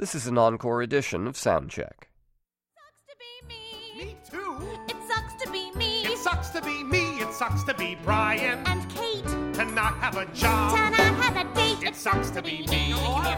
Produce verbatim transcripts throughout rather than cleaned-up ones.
This is an encore edition of Soundcheck. Sucks to be me. Me too. It sucks to be me. It sucks to be me. It sucks to be Brian. And Kate. To not have a job. To not have a date. It sucks to be me.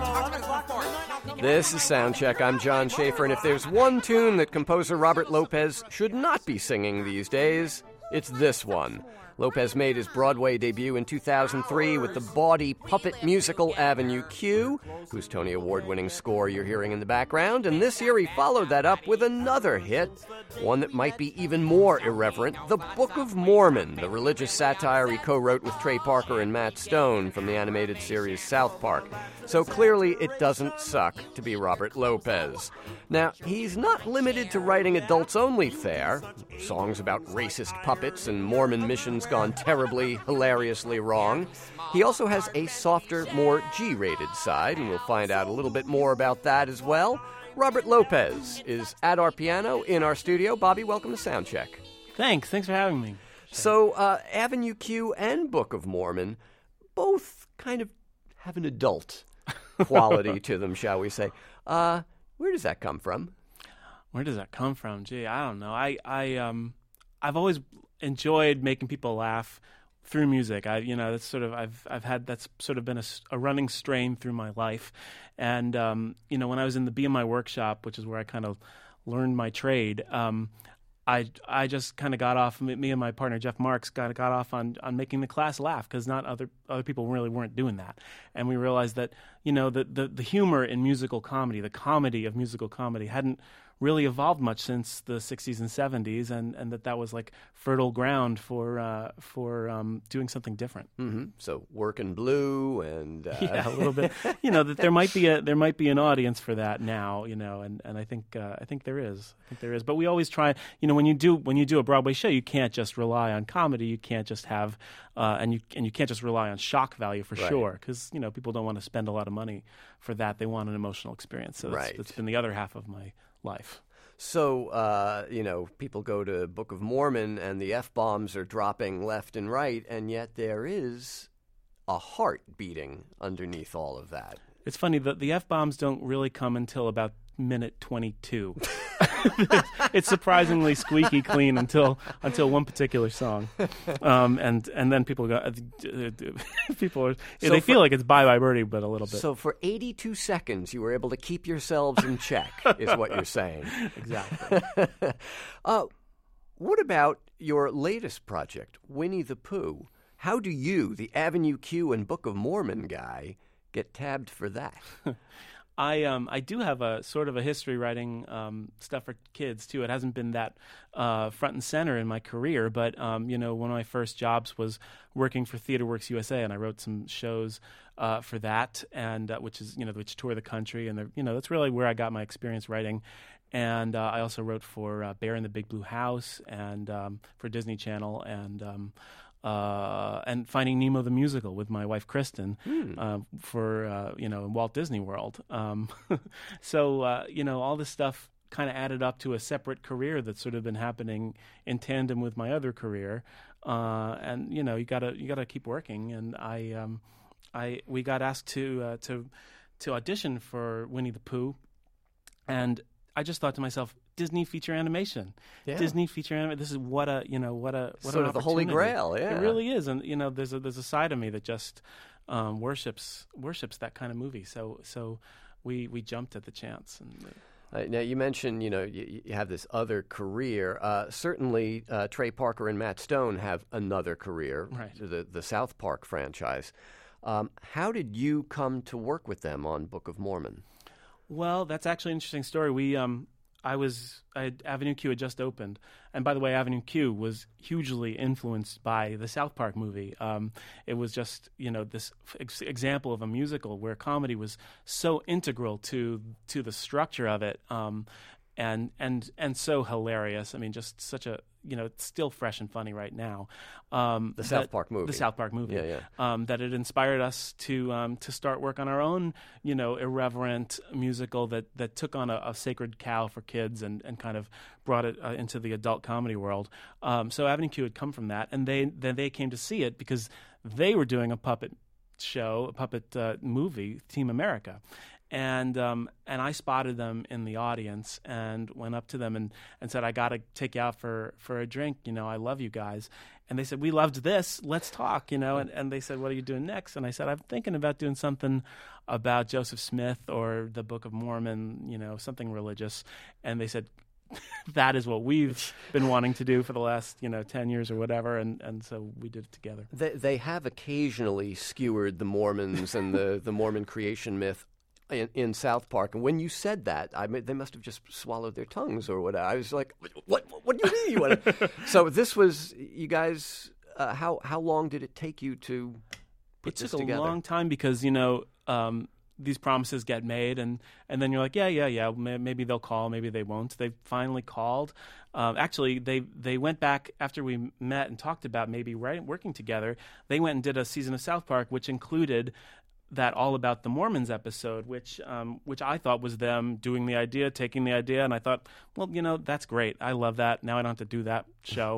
This is Soundcheck. I'm John Schaefer, and if there's one tune that composer Robert Lopez should not be singing these days, it's this one. Lopez made his Broadway debut in two thousand three with the bawdy puppet musical Avenue Q, whose Tony Award-winning score you're hearing in the background, and this year he followed that up with another hit, one that might be even more irreverent, The Book of Mormon, the religious satire he co-wrote with Trey Parker and Matt Stone from the animated series South Park. So clearly it doesn't suck to be Robert Lopez. Now, he's not limited to writing adults-only fare, songs about racist puppets and Mormon missions gone terribly, hilariously wrong. He also has a softer, more G-rated side, and we'll find out a little bit more about that as well. Robert Lopez is at our piano in our studio. Bobby, welcome to Soundcheck. Thanks. Thanks for having me. So, uh, Avenue Q and Book of Mormon both kind of have an adult quality to them, shall we say. Uh, where does that come from? Where does that come from? Gee, I don't know. I, I, um, I've always enjoyed making people laugh through music. I, you know, that's sort of I've, I've had that's sort of been a, a running strain through my life. And um, you know, when I was in the Be in My Workshop, which is where I kind of learned my trade, um, I, I just kind of got off. Me and my partner Jeff Marks got got off on, on making the class laugh because not other other people really weren't doing that, and we realized that you know the, the the humor in musical comedy, the comedy of musical comedy, hadn't really evolved much since the sixties and seventies, and, and that that was like fertile ground for uh, for um, doing something different. Mm-hmm. So Workin' Blue and uh... yeah, a little bit. You know that there might be a there might be an audience for that now. You know, and, and I think uh, I think there is. I think there is. But we always try. You know, when you do when you do a Broadway show, you can't just rely on comedy. You can't just have uh, and you and you can't just rely on shock value for right. sure. Because you know people don't want to spend a lot of money for that. They want an emotional experience. So that's, right. that's been the other half of my life. So, uh, you know, people go to Book of Mormon and the F-bombs are dropping left and right, and yet there is a heart beating underneath all of that. It's funny, the, the F-bombs don't really come until about minute twenty-two. It's surprisingly squeaky clean until until one particular song, um, and and then people go, people are so they feel for, like it's Bye Bye Birdie, but a little bit. So for eighty-two seconds, you were able to keep yourselves in check, is what you're saying. Exactly. uh, what about your latest project, Winnie the Pooh? How do you, the Avenue Q and Book of Mormon guy, get tabbed for that? I um I do have a sort of a history writing um, stuff for kids too. It hasn't been that uh, front and center in my career, but um, you know, one of my first jobs was working for TheaterWorks U S A, and I wrote some shows uh, for that, and uh, which is you know which tour the country, and you know that's really where I got my experience writing. And uh, I also wrote for uh, Bear in the Big Blue House and um, for Disney Channel and. Um, Uh, and Finding Nemo the musical with my wife Kristen hmm. uh, for uh, you know Walt Disney World. Um, so uh, you know all this stuff kind of added up to a separate career that's sort of been happening in tandem with my other career. Uh, and you know you gotta you gotta keep working. And I um, I we got asked to uh, to to audition for Winnie the Pooh, and I just thought to myself, Disney feature animation, yeah. Disney feature animation. This is what a you know what a what sort an of the holy grail. Yeah, it really is. And you know, there's a there's a side of me that just um, worships worships that kind of movie. So so we we jumped at the chance. And uh, now you mentioned you know you, you have this other career. Uh, certainly, uh, Trey Parker and Matt Stone have another career. Right. The the South Park franchise. Um, how did you come to work with them on Book of Mormon? Well, that's actually an interesting story. We, um, I was, I had, Avenue Q had just opened, and by the way, Avenue Q was hugely influenced by the South Park movie. Um, it was just, you know, this ex- example of a musical where comedy was so integral to to the structure of it, um, and and and so hilarious. I mean, just such a, you know, it's still fresh and funny right now. Um, the South that, Park movie. The South Park movie. Yeah, yeah. Um, that it inspired us to um, to start work on our own, you know, irreverent musical that, that took on a, a sacred cow for kids and, and kind of brought it uh, into the adult comedy world. Um, so Avenue Q had come from that, and they then they came to see it because they were doing a puppet show, a puppet uh, movie, Team America. And um, and I spotted them in the audience and went up to them and, and said, I got to take you out for, for a drink. You know, I love you guys. And they said, we loved this. Let's talk, you know. And, and they said, what are you doing next? And I said, I'm thinking about doing something about Joseph Smith or the Book of Mormon, you know, something religious. And they said, that is what we've been wanting to do for the last, you know, ten years or whatever. And, and so we did it together. They, they have occasionally skewered the Mormons and the, the Mormon creation myth In, in South Park, and when you said that, I mean, they must have just swallowed their tongues or whatever. I was like, "What? What do you mean?" You wanna... So this was you guys. Uh, how how long did it take you to put it this took a together? long time because you know um, these promises get made, and, and then you're like, yeah, yeah, yeah. Maybe they'll call, maybe they won't. They finally called. Um, actually, they they went back after we met and talked about maybe writing, working together. They went and did a season of South Park, which included that All About the Mormons episode, which um, which I thought was them doing the idea, taking the idea, and I thought, well, you know, that's great. I love that. Now I don't have to do that show.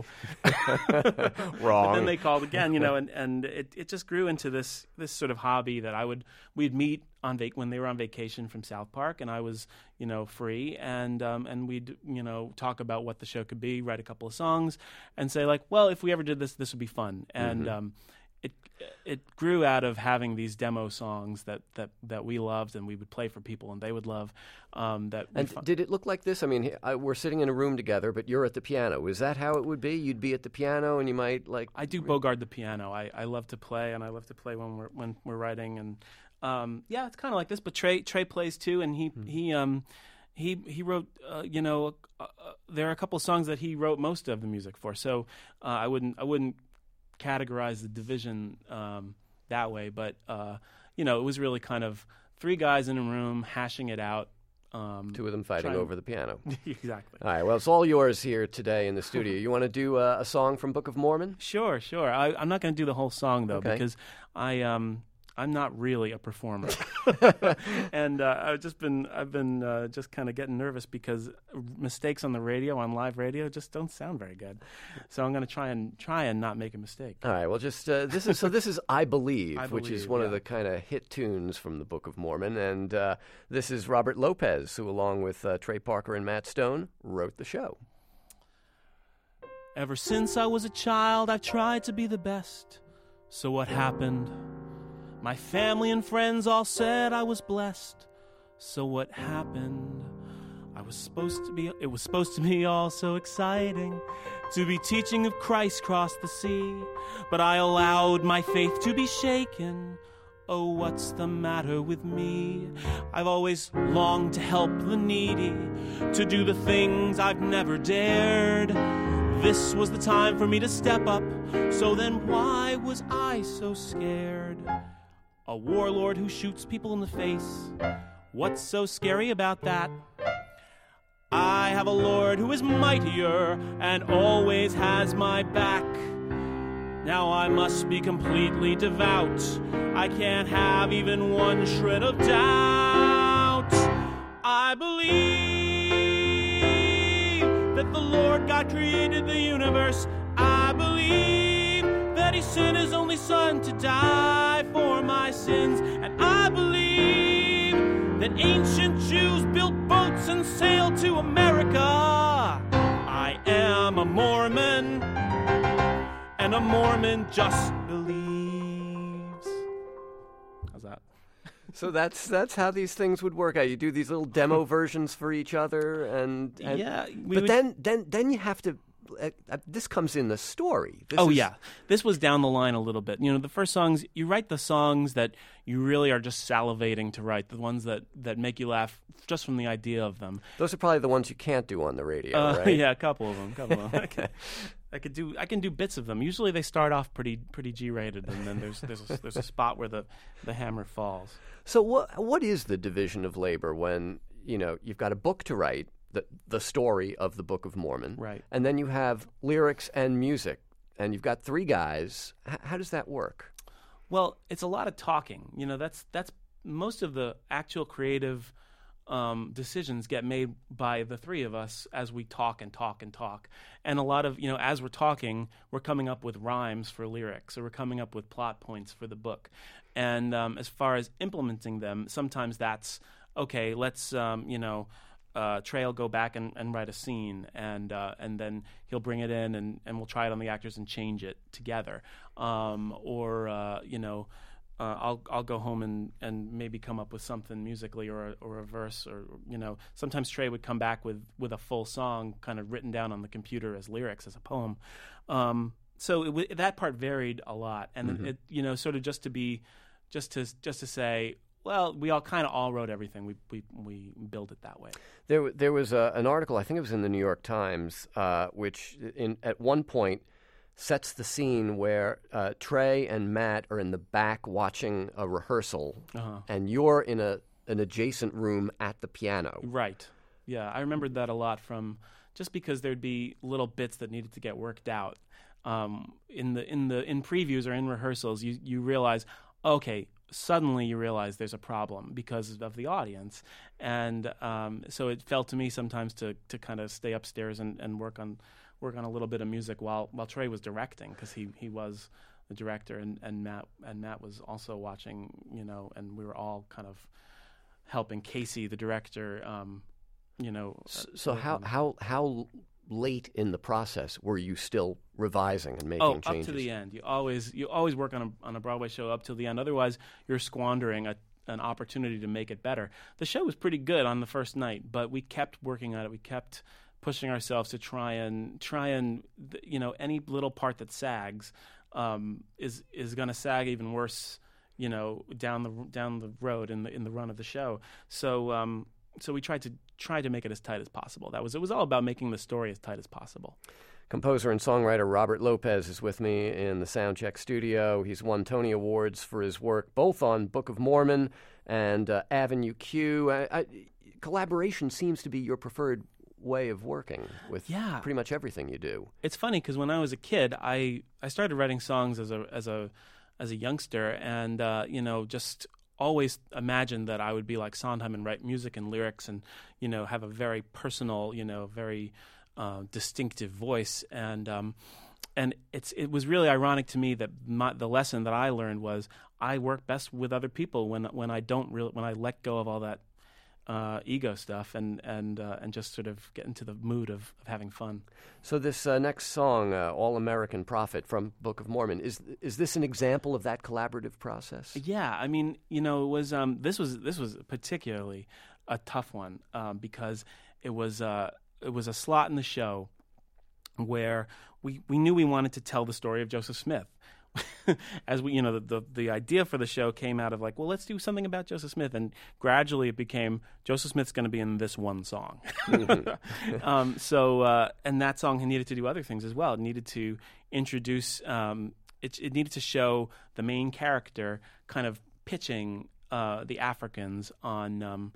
Wrong. But then they called again, you know, and, and it, it just grew into this this sort of hobby that I would we'd meet on vac- when they were on vacation from South Park, and I was, you know, free, and um, and we'd you know talk about what the show could be, write a couple of songs, and say like, well, if we ever did this, this would be fun, and. Mm-hmm. Um, It it grew out of having these demo songs that, that, that we loved and we would play for people and they would love. Um, that and fu- did it look like this? I mean, I, we're sitting in a room together, but you're at the piano. Is that how it would be? You'd be at the piano and you might like. I do bogart the piano. I, I love to play and I love to play when we're when we're writing and um, yeah, it's kind of like this. But Trey Trey plays too, and he mm-hmm. he um. He he wrote, uh, you know, uh, uh, there are a couple of songs that he wrote most of the music for. So uh, I wouldn't I wouldn't categorize the division um, that way, but uh, you know, it was really kind of three guys in a room hashing it out. Um, Two of them fighting trying... over the piano. Exactly. All right. Well, it's all yours here today in the studio. You want to do uh, a song from Book of Mormon? Sure, sure. I, I'm not going to do the whole song though, okay. because I um. I'm not really a performer, and uh, I've just been I've been uh, just kind of getting nervous because mistakes on the radio, on live radio, just don't sound very good. So I'm going to try and try and not make a mistake. All right. Well, just uh, this is so. This is I Believe, I which Believe, is one yeah. of the kind of hit tunes from the Book of Mormon, and uh, this is Robert Lopez, who, along with uh, Trey Parker and Matt Stone, wrote the show. Ever since I was a child, I've tried to be the best. So what happened? My family and friends all said I was blessed. So what happened? I was supposed to be, it was supposed to be all so exciting to be teaching of Christ across the sea. But I allowed my faith to be shaken. Oh, what's the matter with me? I've always longed to help the needy, to do the things I've never dared. This was the time for me to step up. So then why was I so scared? A warlord who shoots people in the face. What's so scary about that? I have a Lord who is mightier and always has my back. Now I must be completely devout. I can't have even one shred of doubt. I believe that the Lord God created the universe. I believe that he sent his only son to die for my sins. And I believe that ancient Jews built boats and sailed to America. I am a Mormon, and a Mormon just believes. How's that? So that's that's how these things would work out. You do these little demo versions for each other, and, and yeah. But would... then then then you have to. Uh, uh, this comes in the story. This oh is... yeah, this was down the line a little bit. You know, the first songs, you write the songs that you really are just salivating to write, the ones that, that make you laugh just from the idea of them. Those are probably the ones you can't do on the radio, uh, right? Yeah, a couple of them. A couple of them. I, can, I could do I can do bits of them. Usually they start off pretty pretty G-rated, and then there's there's a, there's a spot where the, the hammer falls. So what what is the division of labor when you know you've got a book to write? The, the story of the Book of Mormon. Right. And then you have lyrics and music, and you've got three guys. H- how does that work? Well, it's a lot of talking. You know, that's that's most of the actual creative um, decisions get made by the three of us as we talk and talk and talk. And a lot of, you know, as we're talking, we're coming up with rhymes for lyrics, or we're coming up with plot points for the book. And um, as far as implementing them, sometimes that's okay, let's um, you know. Uh, Trey will go back and, and write a scene, and uh, and then he'll bring it in, and, and we'll try it on the actors and change it together. Um, or uh, you know, uh, I'll I'll go home and, and maybe come up with something musically, or a, or a verse, or you know. Sometimes Trey would come back with, with a full song, kind of written down on the computer as lyrics, as a poem. Um, so it w- that part varied a lot, and mm-hmm. it you know sort of just to be, just to just to say. Well, we all kind of all wrote everything. We we we built it that way. There there was a, an article, I think it was in the New York Times, uh, which in at one point sets the scene where uh, Trey and Matt are in the back watching a rehearsal, uh-huh. and you're in a an adjacent room at the piano. Right. Yeah, I remembered that a lot from just because there'd be little bits that needed to get worked out. Um, in the in the in previews or in rehearsals, you you realize, okay. Suddenly you realize there's a problem because of the audience. And um, so it felt to me sometimes to, to kind of stay upstairs and, and work on work on a little bit of music while while Trey was directing, because he, he was the director, and, and Matt and Matt was also watching, you know, and we were all kind of helping Casey, the director, um, you know. So, so how, how how late in the process were you still revising and making oh, changes? Up to the end. You always you always work on a on a Broadway show up till the end. Otherwise, you're squandering a, an opportunity to make it better. The show was pretty good on the first night, but we kept working on it. We kept pushing ourselves to try and try and you know any little part that sags um, is is going to sag even worse. You know, down the down the road in the in the run of the show. So. Um, So we tried to try to make it as tight as possible. That was it was all about making the story as tight as possible. Composer and songwriter Robert Lopez is with me in the Soundcheck studio. He's won Tony Awards for his work both on Book of Mormon and uh, Avenue Q. I, I, collaboration seems to be your preferred way of working with yeah. pretty much everything you do. It's funny because when I was a kid, I, I started writing songs as a as a as a youngster, and uh, you know just. always imagined that I would be like Sondheim and write music and lyrics and, you know, have a very personal, you know, very uh, distinctive voice. And um, and it's it was really ironic to me that my, the lesson that I learned was I work best with other people when when I don't really when I let go of all that uh, ego stuff and and uh, and just sort of get into the mood of, of having fun. So this uh, next song, uh, All American Prophet from Book of Mormon, is is this an example of that collaborative process? Yeah, I mean, you know, it was um, this was this was particularly a tough one um, because it was uh, it was a slot in the show where we, we knew we wanted to tell the story of Joseph Smith. As we, you know, the, the the idea for the show came out of like, well, let's do something about Joseph Smith, and gradually it became Joseph Smith's going to be in this one song. Mm-hmm. um, so, uh, and that song needed to do other things as well. It needed to introduce, um, it, it needed to show the main character kind of pitching uh, the Africans on um,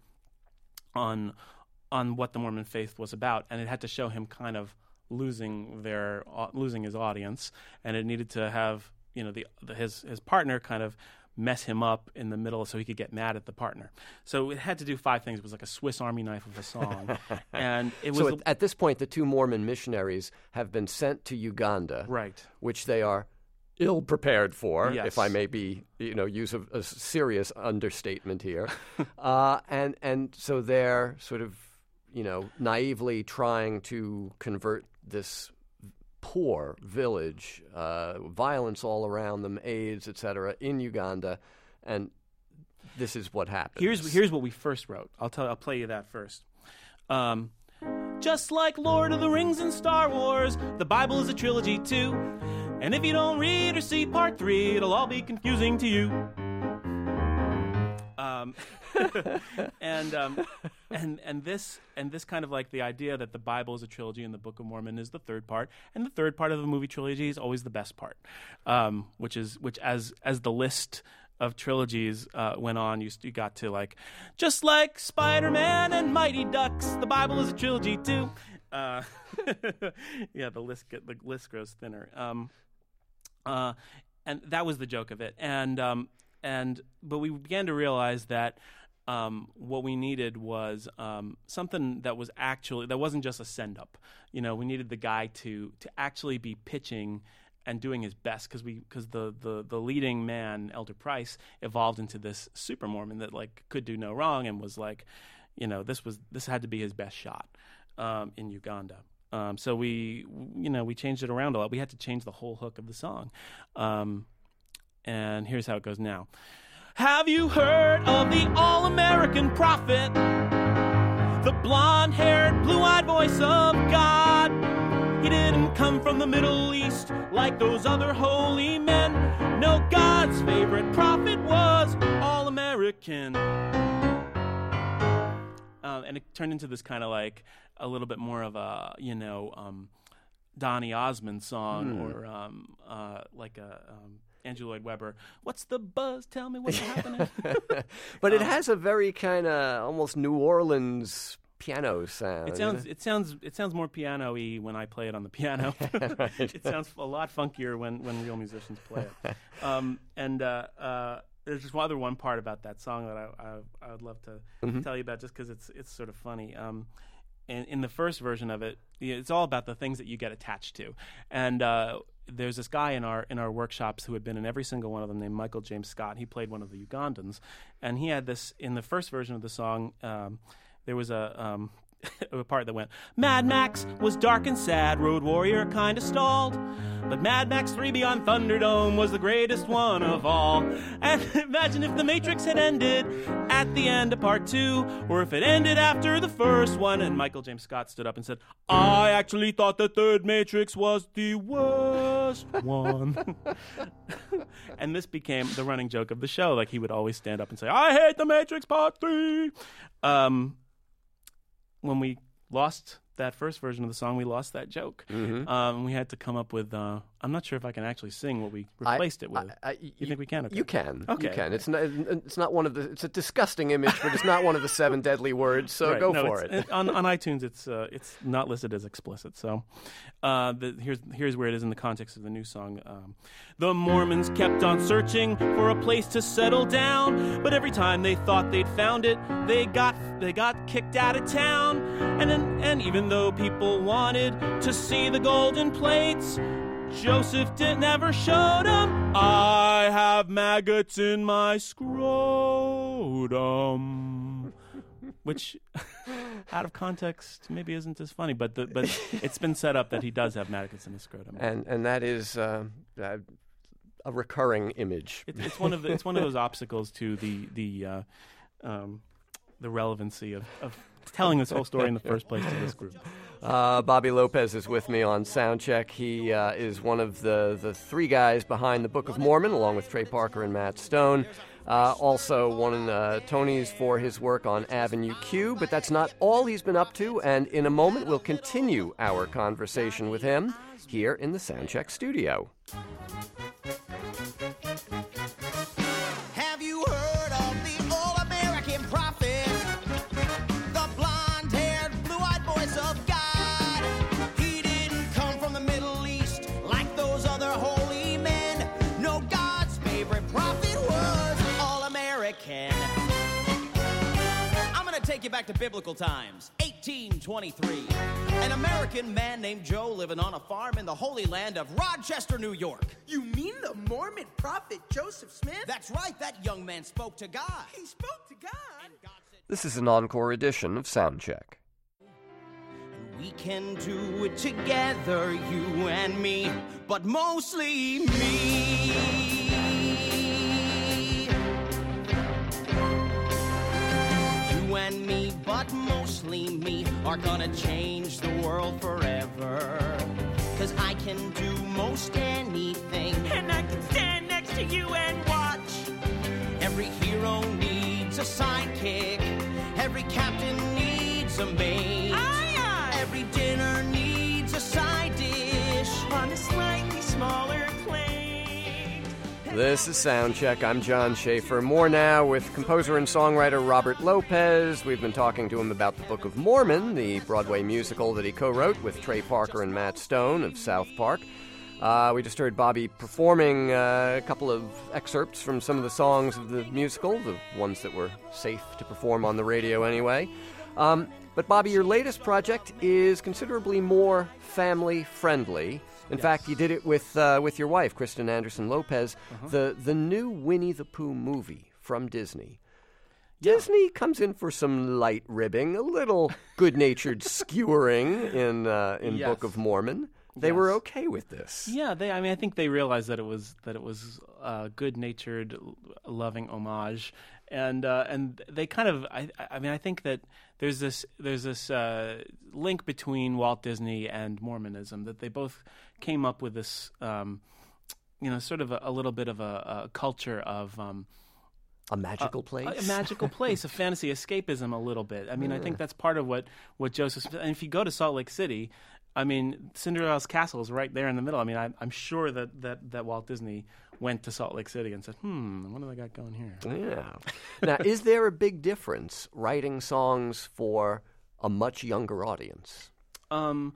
on on what the Mormon faith was about, and it had to show him kind of losing their uh, losing his audience, and it needed to have. You know, the, the his his partner kind of mess him up in the middle so he could get mad at the partner. So it had to do five things. It was like a Swiss Army knife of a song. And it was so at, at this point, the two Mormon missionaries have been sent to Uganda, right? Which they are ill prepared for, yes. if I may be, you know, use a, a serious understatement here. uh, and and so they're sort of, you know, naively trying to convert this poor village, uh, violence all around them, AIDS, et cetera, in Uganda, and this is what happens. Here's here's what we first wrote. I'll tell. I'll play you that first. Um, just like Lord of the Rings and Star Wars, the Bible is a trilogy too. And if you don't read or see part three, it'll all be confusing to you. Um, and um, and and this and this kind of like the idea that the Bible is a trilogy and the Book of Mormon is the third part, and the third part of the movie trilogy is always the best part, um, which is which as as the list of trilogies uh, went on, you, you got to like just like Spider-Man and Mighty Ducks, the Bible is a trilogy too. Uh, yeah, the list get, the list grows thinner. Um, uh, and that was the joke of it, and. Um, And but we began to realize that um, what we needed was um, something that was actually that wasn't just a send up. You know, we needed the guy to to actually be pitching and doing his best because we because the, the the leading man, Elder Price, evolved into this super Mormon that like could do no wrong and was like, you know, this was this had to be his best shot um, in Uganda. Um, so we you know we changed it around a lot. We had to change the whole hook of the song, um, and here's how it goes now. Have you heard of the all-American prophet, the blonde-haired, blue-eyed voice of God? He didn't come from the Middle East like those other holy men. No, God's favorite prophet was all-American. Uh, and it turned into this kind of like a little bit more of a, you know, um, Donny Osmond song mm. or um, uh, like a... Um, Andrew Lloyd Webber, what's the buzz? Tell me what's happening. But it um, has a very kind of almost New Orleans piano sound. It sounds it sounds it sounds more piano-y when I play it on the piano. Right. It sounds a lot funkier when, when real musicians play it. Um, and uh, uh, there's just one other one part about that song that I I, I would love to mm-hmm. tell you about, just because it's it's sort of funny. Um, in, in the first version of it, it's all about the things that you get attached to, and. Uh, There's this guy in our in our workshops who had been in every single one of them named Michael James Scott. He played one of the Ugandans, and he had this in the first version of the song. Um, there was a um, a part that went, Mad Max was dark and sad, Road Warrior kinda stalled, but Mad Max three Beyond Thunderdome was the greatest one of all. And imagine if The Matrix had ended at the end of part two, or if it ended after the first one. And Michael James Scott stood up and said, I actually thought the third Matrix was the worst one. And this became the running joke of the show. Like, he would always stand up and say, I hate The Matrix part three. Um... When we lost that first version of the song, we lost that joke. Mm-hmm. Um, we had to come up with, uh, I'm not sure if I can actually sing what we replaced I, it with. I, I, you, you think we can? Okay. You can. Okay. You can. It's not, it's not one of the, it's a disgusting image, but it's not one of the seven deadly words, so right. go no, for it. it. on, on iTunes, it's uh, it's not listed as explicit. So uh, the, here's, here's where it is in the context of the new song. Um, the Mormons kept on searching for a place to settle down, but every time they thought they'd found it, they got they got kicked out of town. And, and even though people wanted to see the golden plates, Joseph did never showed them. I have maggots in my scrotum. Which, out of context, maybe isn't as funny, but the, but it's been set up that he does have maggots in his scrotum. And and that is uh, uh, a recurring image. It, it's one of the, it's one of those obstacles to the the uh, um, the relevancy of, of telling this whole story in the first place to this group. Uh, Bobby Lopez is with me on Soundcheck. He uh, is one of the, the three guys behind the Book of Mormon, along with Trey Parker and Matt Stone. Uh, also won uh, Tony's for his work on Avenue Q, but that's not all he's been up to, and in a moment we'll continue our conversation with him here in the Soundcheck studio. Have you heard of the all-American prophet? The blonde-haired, blue-eyed voice of God. He didn't come from the Middle East like those other holy men. No, God's favorite prophet was all-American. I'm gonna take you back to biblical times, eighteen twenty-three. An American man named Joe living on a farm in the holy land of Rochester, New York. You mean the Mormon prophet Joseph Smith? That's right, that young man spoke to God. He spoke to God? And God said, This is an encore edition of Soundcheck. we can do it together, you and me, but mostly me. You and me, but mostly me, are gonna change the world forever. Cause I can do most anything, And I can stand next to you and watch. every hero needs a sidekick, every captain needs a mate, Aye, aye. every dinner needs a side dish. On a slightly smaller plate. This is Soundcheck. I'm John Schaefer. More now with composer and songwriter Robert Lopez. We've been talking to him about the Book of Mormon, the Broadway musical that he co-wrote with Trey Parker and Matt Stone of South Park. Uh, we just heard Bobby performing uh, a couple of excerpts from some of the songs of the musical, the ones that were safe to perform on the radio anyway. Um, but Bobby, your latest project is considerably more family-friendly. In Yes. fact, you did it with uh, with your wife, Kristen Anderson Lopez. Uh-huh. The the new Winnie the Pooh movie from Disney. Disney comes in for some light ribbing, a little good-natured skewering in uh, in Yes. Book of Mormon. They were Yes. okay with this. Yeah, they. I mean, I think they realized that it was that it was a good-natured, l- loving homage, and uh, and they kind of. I, I mean, I think that there's this there's this uh, link between Walt Disney and Mormonism, that they both came up with this, um, you know, sort of a, a little bit of a, a culture of. Um, A magical place. A, a magical place, a fantasy escapism, a little bit. I mean, I think that's part of what what Joseph. And if you go to Salt Lake City, I mean, Cinderella's castle is right there in the middle. I mean, I, I'm sure that, that, that Walt Disney went to Salt Lake City and said, "Hmm, what do they got going here?" Yeah. Now, is there a big difference writing songs for a much younger audience? Um,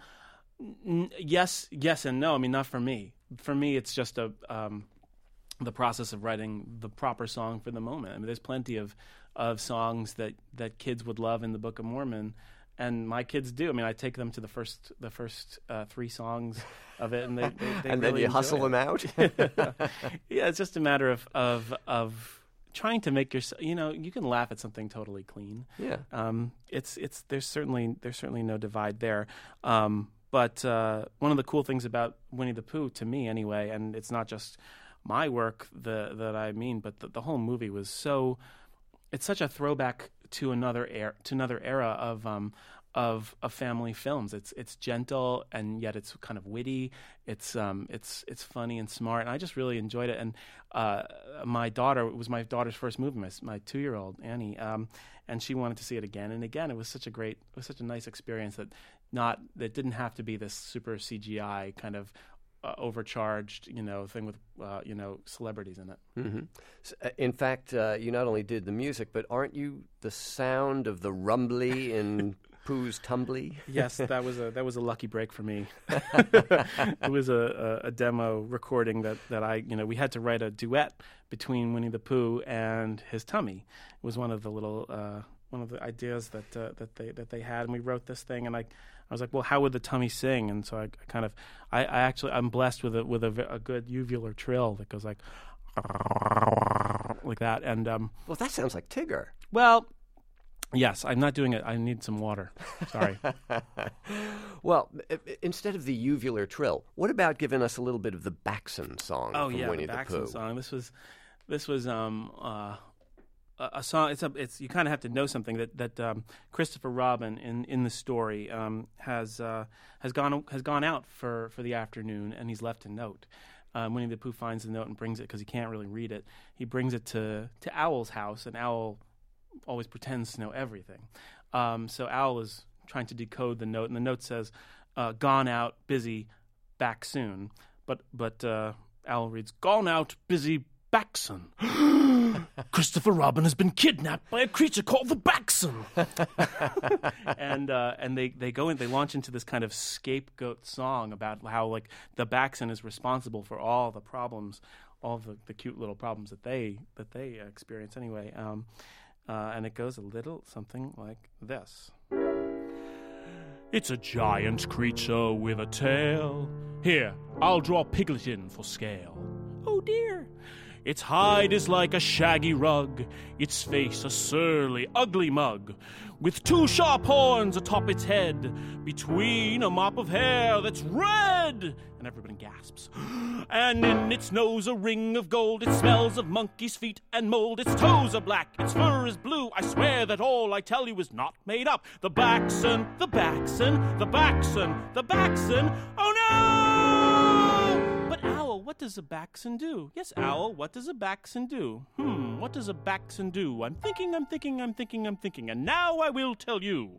n- yes, yes, and no. I mean, not for me. For me, it's just a. Um, the process of writing the proper song for the moment. I mean, there's plenty of, of songs that, that kids would love in the Book of Mormon, and my kids do. I mean, I take them to the first the first uh, three songs of it, and they, they, they and really then you enjoy hustle it. them out? Yeah, it's just a matter of of of trying to make your you know you can laugh at something totally clean. Yeah. Um, it's it's there's certainly there's certainly no divide there. Um, but uh, one of the cool things about Winnie the Pooh, to me anyway, and it's not just my work the, that I mean, but the, the whole movie was so. It's such a throwback to another era, to another era of um, of of family films. It's it's gentle and yet it's kind of witty. It's um it's it's funny and smart, and I just really enjoyed it. And uh, my daughter, it was my daughter's first movie, my, my two year old Annie, um, and she wanted to see it again and again. It was such a great, it was such a nice experience that not that didn't have to be this super C G I kind of. Uh, overcharged, you know, thing with, uh, you know, celebrities in it. Mm-hmm. So, uh, in fact, uh, you not only did the music, but aren't you the sound of the rumbly in Pooh's Tumbly? Yes, that was a that was a lucky break for me. It was a, a, a demo recording that, that I, you know, we had to write a duet between Winnie the Pooh and his tummy. It was one of the little uh, one of the ideas that uh, that they that they had, and we wrote this thing, and I. I was like, well, how would the tummy sing? And so I, I kind of, I, I actually, I'm blessed with a with a, v- a good uvular trill that goes like, like that. And um, Well, that sounds like Tigger. well, yes, I'm not doing it. I need some water. Sorry. Well, i- i- instead of the uvular trill, what about giving us a little bit of the Baxon song Oh from yeah, Winnie the the, Baxton Pooh? song. This was, this was um uh. A, a song. It's a. It's you kind of have to know something that that um, Christopher Robin in, in the story um, has uh, has gone has gone out for, for the afternoon, and he's left a note. Um, Winnie the Pooh finds the note and brings it because he can't really read it. He brings it to, to Owl's house, and Owl always pretends to know everything. Um, so Owl is trying to decode the note, and the note says, uh, "Gone out, busy, back soon." But but uh, Owl reads, "Gone out, busy, Baxon." Christopher Robin has been kidnapped by a creature called the Baxon. and uh, and they, they go in, they launch into this kind of scapegoat song about how like the Baxon is responsible for all the problems, all the, the cute little problems that they that they experience anyway. Um, uh, and it goes a little something like this. It's a giant creature with a tail. Here, I'll draw Piglet in for scale. Oh dear. Its hide is like a shaggy rug, its face a surly, ugly mug, with two sharp horns atop its head, between a mop of hair that's red. And everybody gasps. And in its nose a ring of gold, it smells of monkey's feet and mold. Its toes are black, its fur is blue. I swear that all I tell you is not made up. The Baxon, the Baxon, the Baxon, the Baxon. Oh no! But Owl, what does a Baxon do? Yes, Owl, what does a Baxon do? Hmm, what does a Baxon do? I'm thinking, I'm thinking, I'm thinking, I'm thinking, and now I will tell you.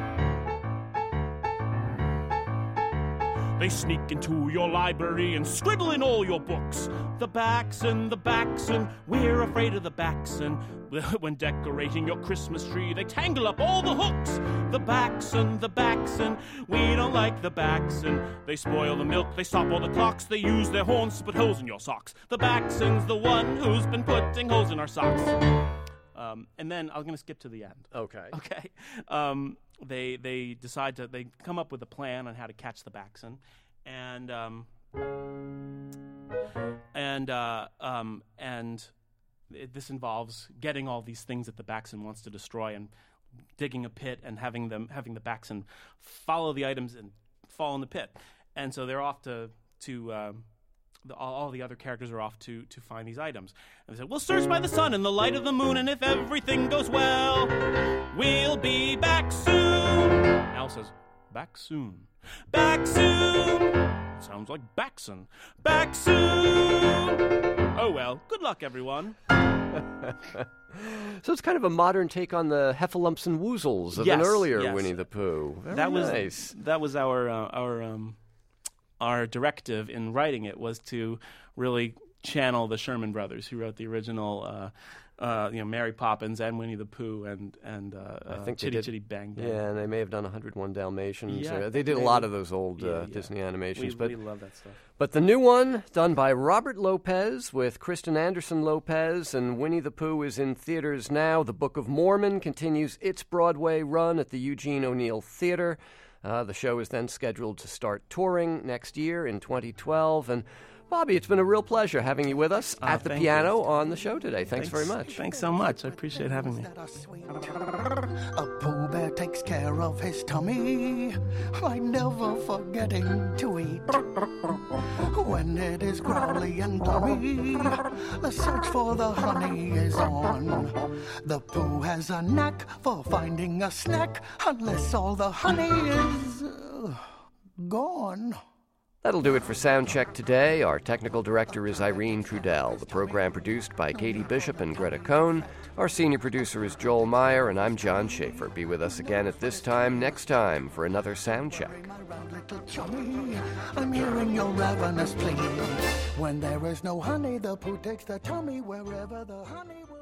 They sneak into your library and scribble in all your books. The Baxon, the Baxon, we're afraid of the Baxon. When decorating your Christmas tree, they tangle up all the hooks. The Baxon, the Baxon, we don't like the Baxon. They spoil the milk, they stop all the clocks, they use their horns to put holes in your socks. The Baxon's the one who's been putting holes in our socks. Um, and then I'm going to skip to the end. Okay. Okay. Um, they they decide to they come up with a plan on how to catch the Baxon, and um, And uh, um, and it, this involves getting all these things that the Baxen wants to destroy and digging a pit and having them having the Baxen follow the items and fall in the pit. And so they're off to to um, the, all, all the other characters are off to to find these items. And they said, "We'll search by the sun and the light of the moon, and if everything goes well, we'll be back soon." Al says, "Back soon, back soon." Sounds like Baxen. Back soon. Oh well. Good luck, everyone. So it's kind of a modern take on the Heffalumps and Woozles of Yes, an earlier yes. Winnie the Pooh. Very that was nice. that was our uh, our um, our directive in writing it, was to really channel the Sherman Brothers, who wrote the original, uh, uh, you know, Mary Poppins and Winnie the Pooh and and uh, I think uh, they Chitty did- Chitty Bang Bang. Yeah, and they may have done one hundred one Dalmatians. Yeah, Uh, they did a maybe. lot of those old Yeah, uh, yeah. Disney We, animations. but we love that stuff. But the new one, done by Robert Lopez with Kristen Anderson Lopez, and Winnie the Pooh is in theaters now. The Book of Mormon continues its Broadway run at the Eugene O'Neill Theater. Uh, the show is then scheduled to start touring next year in twenty twelve. And Bobby, it's been a real pleasure having you with us Uh, at the thank piano you. on the show today. Thanks, very much. Thanks so much. I appreciate having me. That are sweet. A Pooh Bear takes care of his tummy by never forgetting to eat. When it is growly and glummy, the search for the honey is on. The Pooh has a knack for finding a snack unless all the honey is uh, gone. That'll do it for Soundcheck today. Our technical director is Irene Trudell. The program produced by Katie Bishop and Greta Cohn. Our senior producer is Joel Meyer, and I'm John Schaefer. Be with us again at this time next time for another Soundcheck. My round little chummy, I'm hearing your ravenous plea. When there is no honey, the Pooh takes the tummy wherever the honey will.